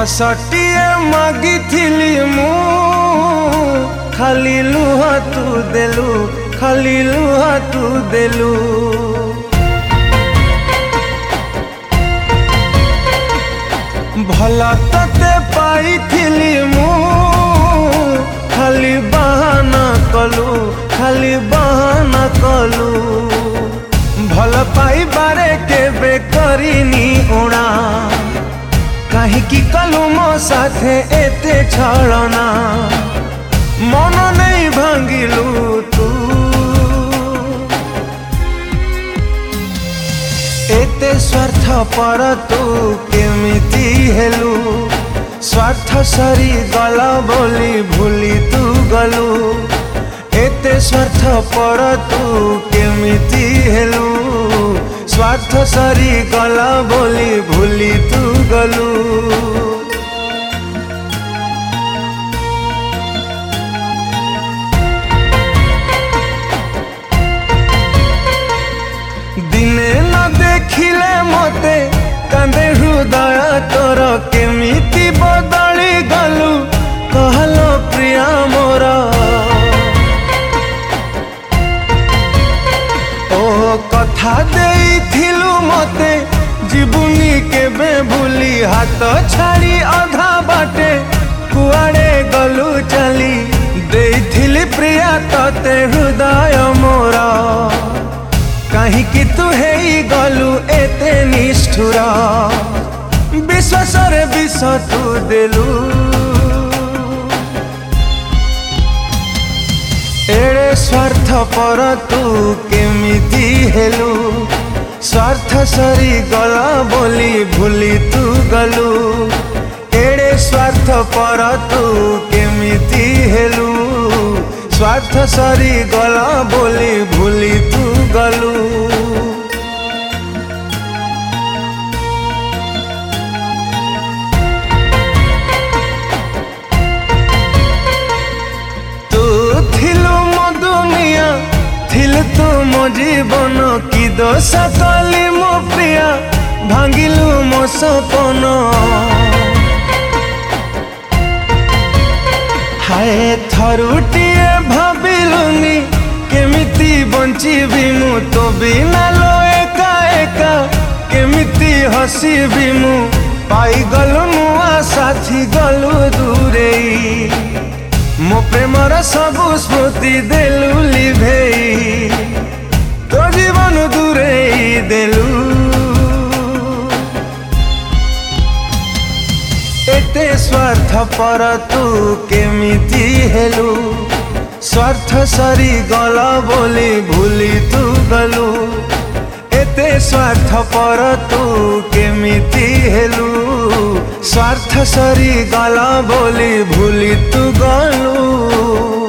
10ଟିଏ ମାଗିଥିଲି ମୁଁ ଖାଲି ଲୁହ ତୁ ଦେଲୁ, ଖାଲି ଲୁହ ତୁ ଦେଲୁ। ଭଲ ତତେ ପାଇଥିଲି ମୁଁ ଖାଲି ବାହାନା କଲୁ, ଖାଲି बाहाना कलु। भल पाइबारे केबे करिनी उणा, काहीकि कलु मो साथे एते छलना। मन नहीं भांगिलु तू, एते स्वार्थ पर तू केमिति हेलु। स्वार्थ सरी गला बोली भूली तू गलु। एते स्वार्थ पर तू केमिति हेलु। स्वार्थ सरी गला बोली भूली तू गलु। दिने न देखिले मते कांदे हृदय तोर केमिति बदली गलु। कहलो प्रिया मोर कथा देइथिलु मते जीवनी केबे भूली। हाथ छाड़ी अधा बाटे कुआड़े गलु चली। देइथिली प्रिया तते हृदय मोरा, काहीकि तू हेई गलु एते निष्ठुर। विश्वास रे विष तू देलु। एड़े स्वार्थ पर तू केमिति हेलु। स्वार्थ सरी गला बोली भूली तू गलु। एड़े स्वार्थ पर तू केमिति हेलु। स्वार्थ सरी गला बोली भूली तू गलु। तू मो जीवन की दोष कली मो प्रिया, भांगिलु मो सपन। हाय थरुटिए भाविलुनी केमिति बंचिबी मु तो बिना लो एका एका। केमिति हसीबी मु पाई गलु नुआ साथी गलु दूरेई। मो प्रेमर सबु स्मृति देलु लिभेई। तो जीवन दूरेई देलु। एते स्वार्थ पर तू केमिति हेलु। स्वार्थ सरी गला बोली भूली तू गलु। एते स्वार्थ पर तू केमिति हेलु। स्वार्थ सरी गला बोली भूली तू गलु।